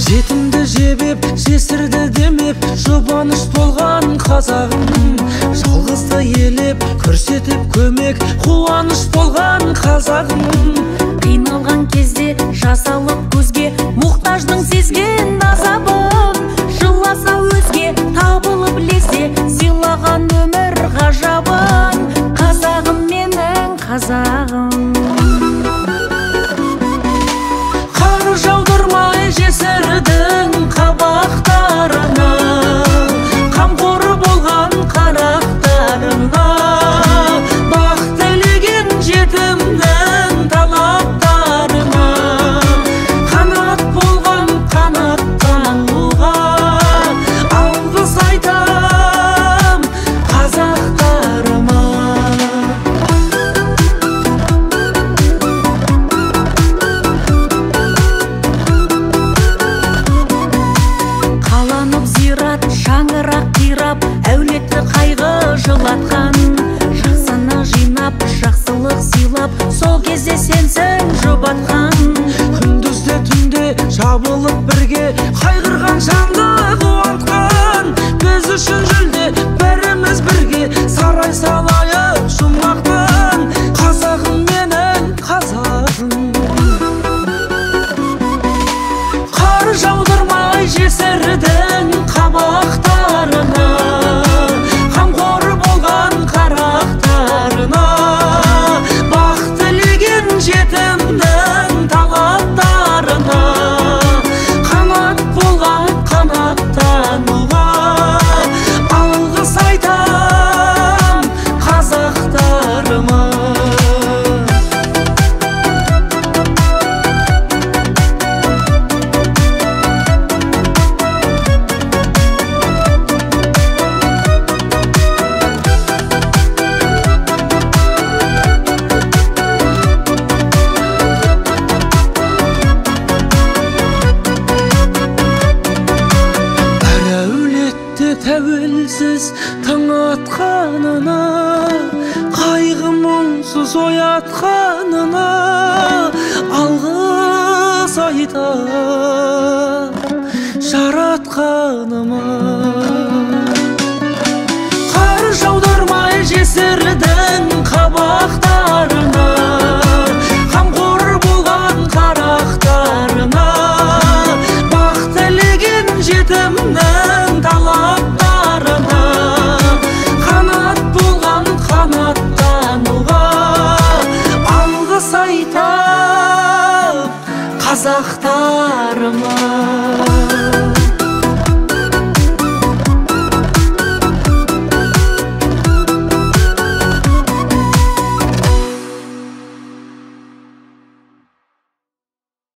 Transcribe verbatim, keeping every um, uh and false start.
жетімді жебеп жесірді демеп жұбаныш болған қазағым, жалғызды елеп көрсетіп көмек қуаныш болған қазағым. Қиналған кезде жасалып көзге мұқтаждың сезген азабын, жыласа өзге табылып лезде сыйлаған өмір ғажабын. Қазағым менің қазағым, қар жаудырмай жесірдің қабақтарына, қамқор болған қарақтарына, бақ тілеген жетімнің талаптарына, қанат болған қанаттануға алғыс айтам қазақтарыма. қаланып зират шаңырақ қирап, әулетті қайғы жылатқан, жақсыны жинап жақсылық сыйлап, сол кезде сенсің жұбатқан. Күндізде түнде жабылып бірге қайғырған жанды қуантқан, біз үшін жүлде бәріміз бірге сарай салайық жұмақтан. Қазағым менің қазағым, қар жаудырмай жесірдің қабақтарына, қамқор болған қарақтарына, бақ тілеген жетімнің талаптарына, қанат болған қанаттануға алғыс айтам қазақтарыма. Әр әулетте тәуелсіз таң атқанына, қайғы мұңсыз оятқанына алғыс айтам жаратқаныма.